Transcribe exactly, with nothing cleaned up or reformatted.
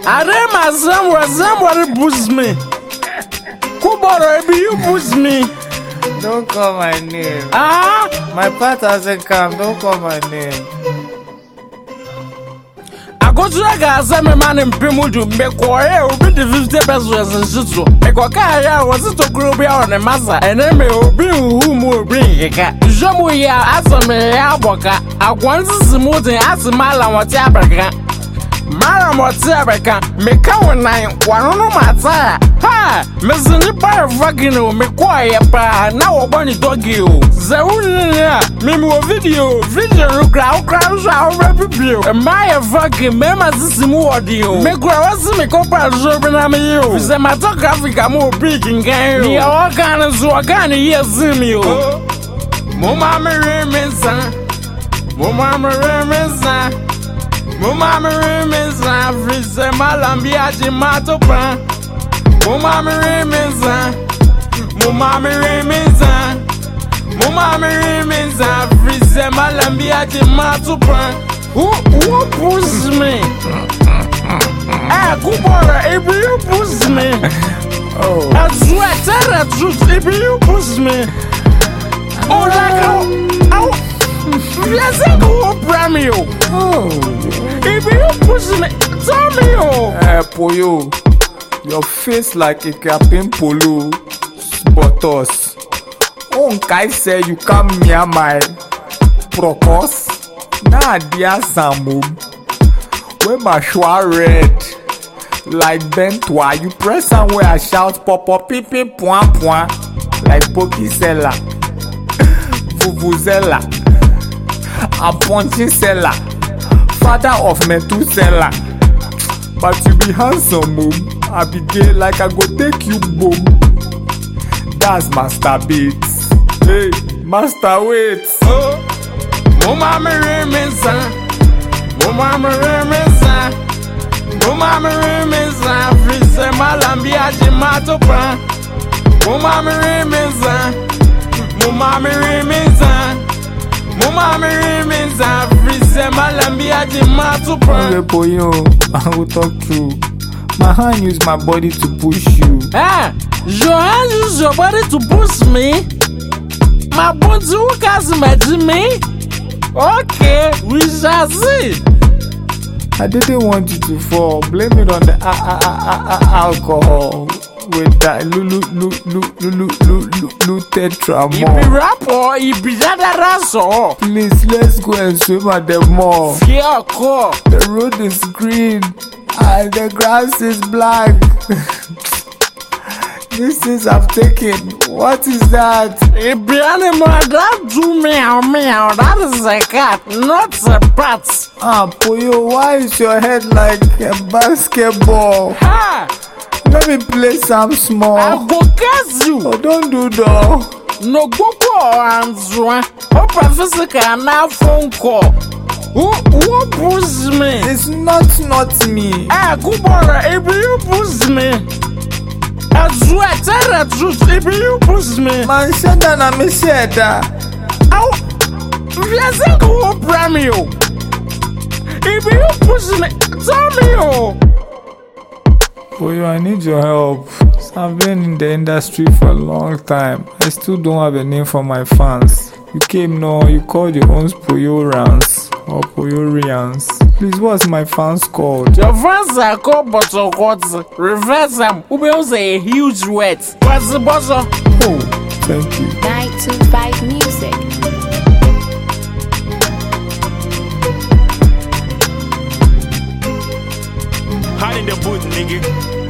Adema somewhere, somebody boost me. Kuboro, be you boost me. Don't call my name. Ah, my part hasn't come. Don't call my name. I go to the gas, I'm a man in Pimudu, make or be the fifty pesos and shitsu. I go carry was it to grow beyond the massa, and then may be whom will bring a cat. Jomuya, as a me, I want to smooth and ask a mile on what Abaca. Mara Motabaka, make our nine, one on my tire. Ha! Missin' the bar of Vagino, make quiet pa, now a bunny doggy. Zarunia, Mimo video, video, crowd, crowds, our review. And my fucking members is more audio. Make us make up a Zorban you. Cinematographic, I'm more big in game. The organ is organ, yes, you. Mama Remensa, Mama Remensa. Mama Remensa, Frise Malambia Jimato Pan. Mama Remensa, Mama Remensa, Mama Remensa, Frise Malambia Jimato Pan. Who who pushes me? Ah, Kubora, if you push me. Oh, I swear, tell the truth, if you push me. Oh, like oh, oh. Let's go, Bramio. Oh, if you push me, tell me, oh. Eh, Poyo, your face like a captain polo, but us. Oh, guy say you come near my procos. Nah, dear Samu, when my shwa red like Bentwa, you press somewhere I shout pop up, pip pip point point like Pokisella, Vuvuzela. A punchy seller, father of Methuselah. But you be handsome, mom. I be gay like I go take you, boom. That's Master Beats. Hey, Master Waits. Oh, Mama Remensa, Mama Remensa, Mama Remensa, Frise Malambia Jimato Pan. Mama Remensa, Mama Remensa. Mama remains a freeze, Malambia Jimato Pan. I will talk true. My hand use my body to push you. Ah, your hand use your body to push me? My bones who can imagine me? Okay, we shall see. I didn't want you to fall. Blame it on the uh, uh, uh, uh, alcohol. With that lulu lulu lulu lulu lulu tetramol. If you rap or if you raso, please let's go and swim at the mall. Yeah, cool. The road is green and the grass is black. This is I've taken. What is that? If the animal that do meow meow, that is a cat, not a bat. Ah, Poyo, why is your head like a basketball? Ha! Let me play some small. I go catch you. Oh, don't do that. No go call answer. Open physical now phone call. Who who pushes me? It's not not me. Ah, Kubora, if you push me. I swear, tell the truth. If you push me, man, shut down and me shut down. Oh, let's go, Bramio. If you push me, tell me, oh. Boy, I need your help. I've been in the industry for a long time. I still don't have a name for my fans. You came now, you called your own Poyorans or Poyorians. Please, what's my fans called? Your fans are called Bottle Quartz. Reverse them. Who builds a huge wet? What's the bottle? Oh, thank you. nine two five Music. Hide in the booth, nigga.